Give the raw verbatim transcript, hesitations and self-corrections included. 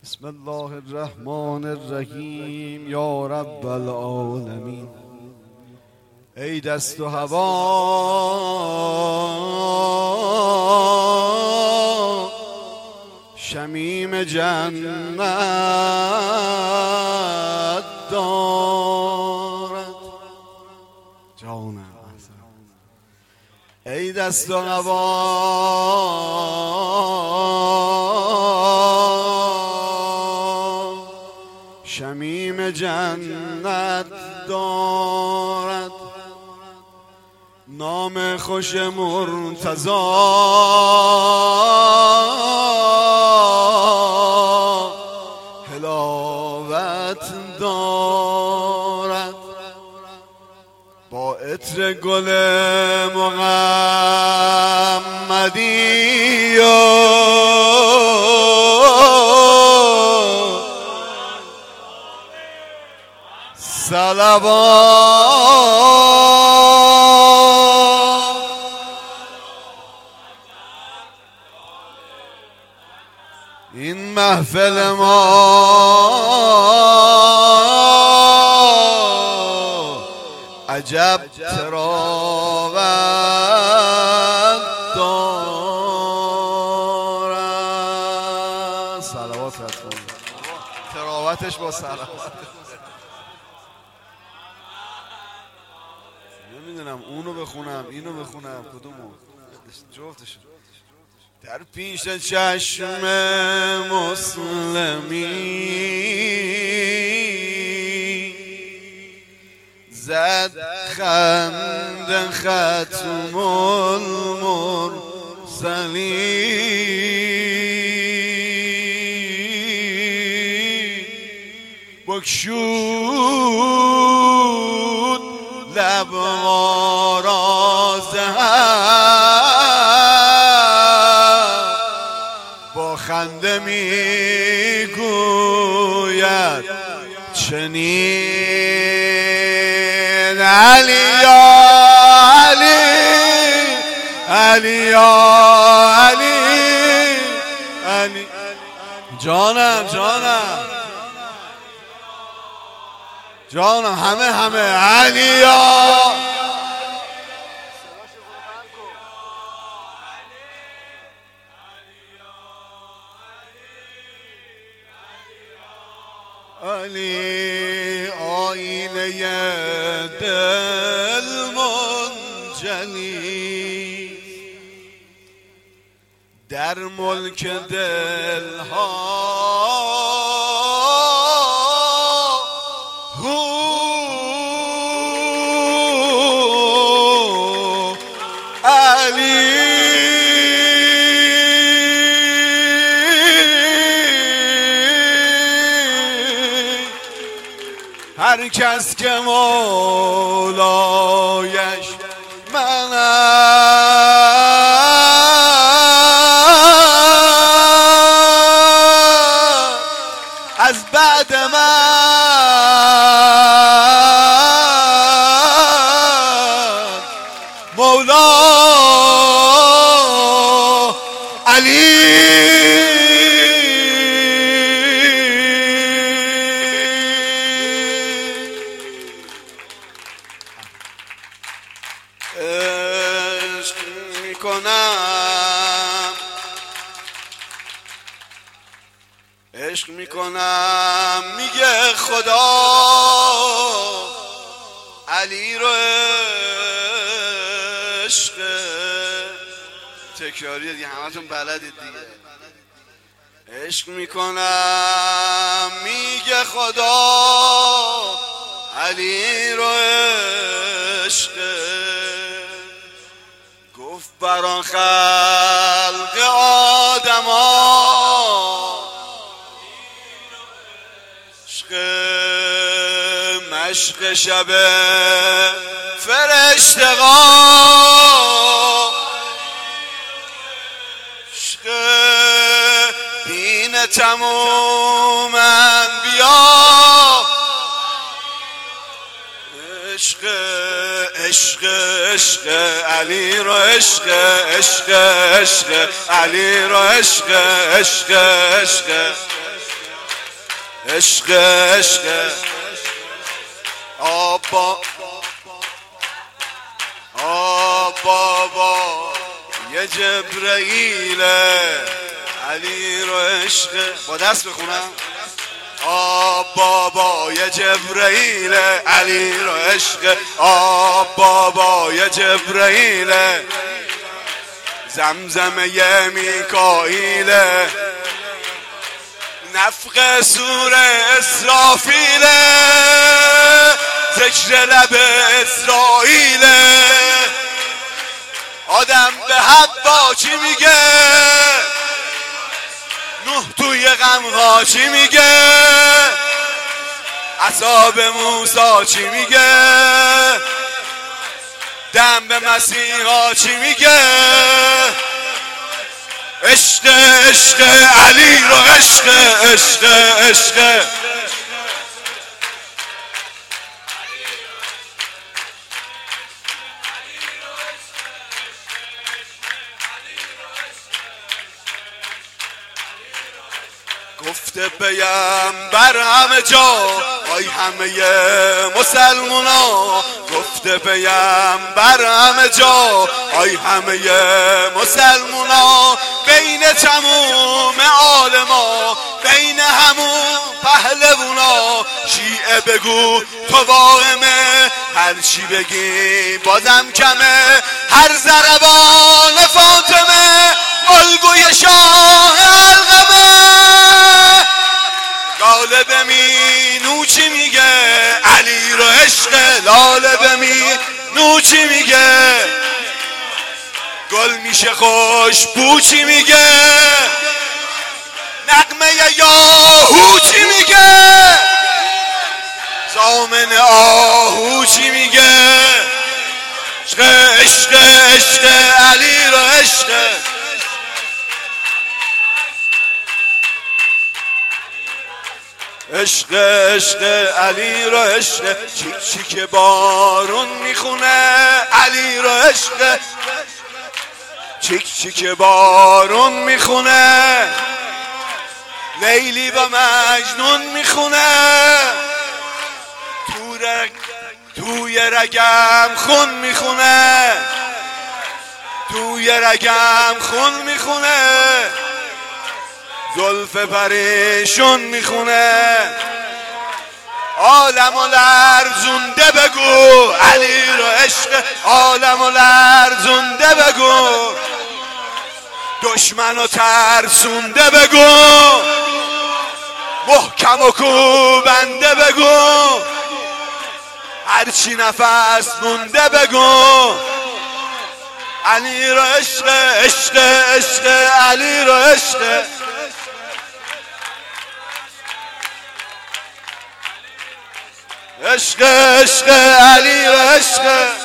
بسم الله الرحمن الرحیم. یا رب العالمین. ای دست و هوا شمیم جنت دارد. جانم ای دست و هوا شمیم جنت دارد. نام خوش مرتضی حلاوت دارد. با عطر گل محمدی صلوات این محفل ما عجب تراوت دارد. صلوات تراوتش با صلوات. نمیدونم اونو بخونم اینو بخونم کدومو جفتشو. در پیش چشم مسلمی زد خند ختم المرسلین. بگشود لب آرازه با خنده می گوید چنین علی یا علی علی یا علی علی. جانم جانم جانم همه همه علیا. علی آینه دل منجلی در ملک دلها هر کس که مولایش منم از بعد من مولا علی. عشق میکنم عشق میکنم میگه خدا علی رو عشق تکراریه دیگه همتون بلدید دیگه. عشق میکنم میگه خدا علی رو عشق گفت بران خلق آدما عشق مشق شب فرشتگان عشق دین تموم انبیا عشق عشق عشق علی رو عشق عشق عشق علی رو عشق عشق عشق عشق عشق آبا آب بابا یه جبرئیل علی رو عشق. با دست بخونم. آب بابا یه جبرئیل علی رو عشق. آب بابا یه جبرئیل زمزم یه میکائیل نفخ سور اسرافیل ذکر لب اسرائیل. آدم به حوا چی میگه؟ نوح توی غمها چی میگه؟ اصحاب موسی چی میگه؟ دم به مسیحا چی میگه؟ عشق عشق علی رو عشق عشق عشق. گفته بیم بر همه جا آی همه مسلمونا. گفته بیم بر همه جا آی همه مسلمونا. بین تموم عالما بین همون پهلوونا. شیعه بگو تو واهمه هر چی بگی بازم کمه. هر ضربان فاطمه الگوی شاه القمه. لاله بمینو چی میگه؟ علی رو عشق. لاله بمینو چی میگه؟ گل میشه خوشبو چی میگه؟ نغمه یاهو چی میگه؟ زامن آهو چی میگه؟ عشق عشق عشق علی رو عشق. عشق عشق علی رو عشق. چیک چیک بارون میخونه علی رو عشق. چیک چیک بارون میخونه لیلی و مجنون میخونه. تو رگ توی رگم خون میخونه. توی رگم خون میخونه. زلف پریشون میخونه. عالم و لرزونده بگو علی رو عشق. عالم و لرزونده بگو دشمن و ترسونده بگو. محکم و کوبنده بگو هرچی نفس مونده بگو. علی رو عشق عشق عشق علی رو عشق. عشق عشق علی و عشق.